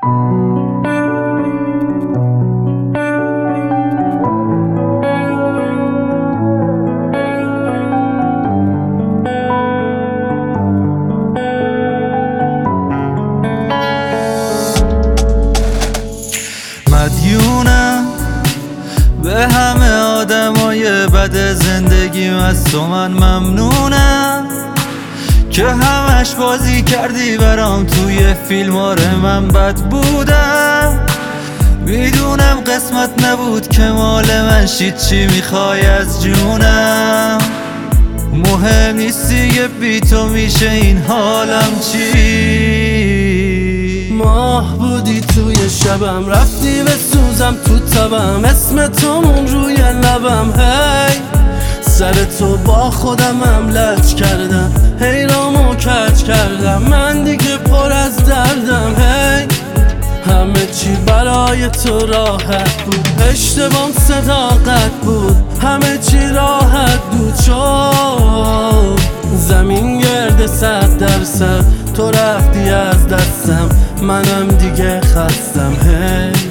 مدیونم به همه آدمای بد زندگیم، از تو من ممنونم که همش بازی کردی برام توی فیلم. آره من بد بودم، میدونم قسمت نبود که مال من شید. چی میخوای از جونم؟ مهم نیست دیگه، بی تو میشه این حالم چی؟ ماه بودی توی شبم، رفتی به سوزم تو تبم، اسم تومون روی لبم. هی سر تو با خودمم لج کردم، حیرامو کج کردم، من دیگه پر از دردم. هی همه چی برای تو راحت بود، اشتبام صداقت بود، همه چی راحت بود شد. زمین گرد 100%، تو رفتی از دستم، منم دیگه خستم. هی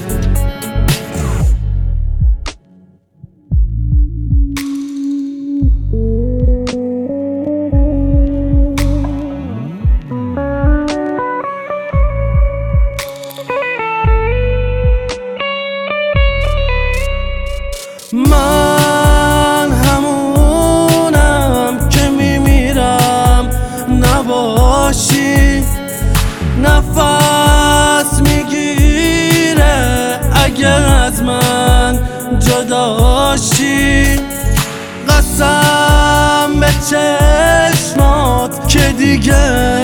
من همونم که میمیرم نباشی، نفس میگیره اگه از من جداشی. قسم به چشمات که دیگه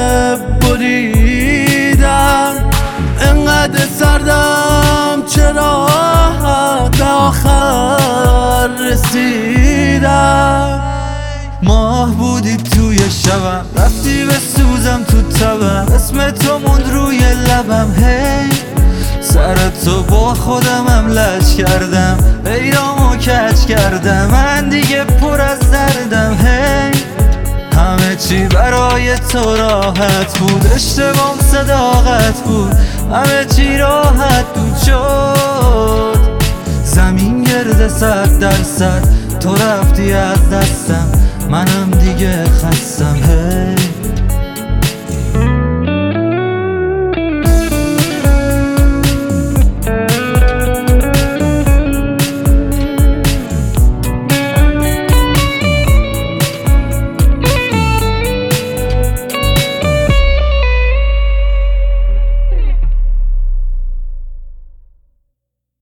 بریدم، انقدر سردم چرا به آخر رسیدم. ماه بودی توی شبم، رفتی به سوزم تو تبم، اسم تو موند روی لبم. هی سر تو با خودمم لج کردم، حیرامو کج کردم، من دیگه پر از دردم. هی همه چی برای تو راحت بود، اشتبام صداقت بود، همه چی راحت بود شد. زمین گرد 100%، تو رفتی از دستم، منم دیگه خستم.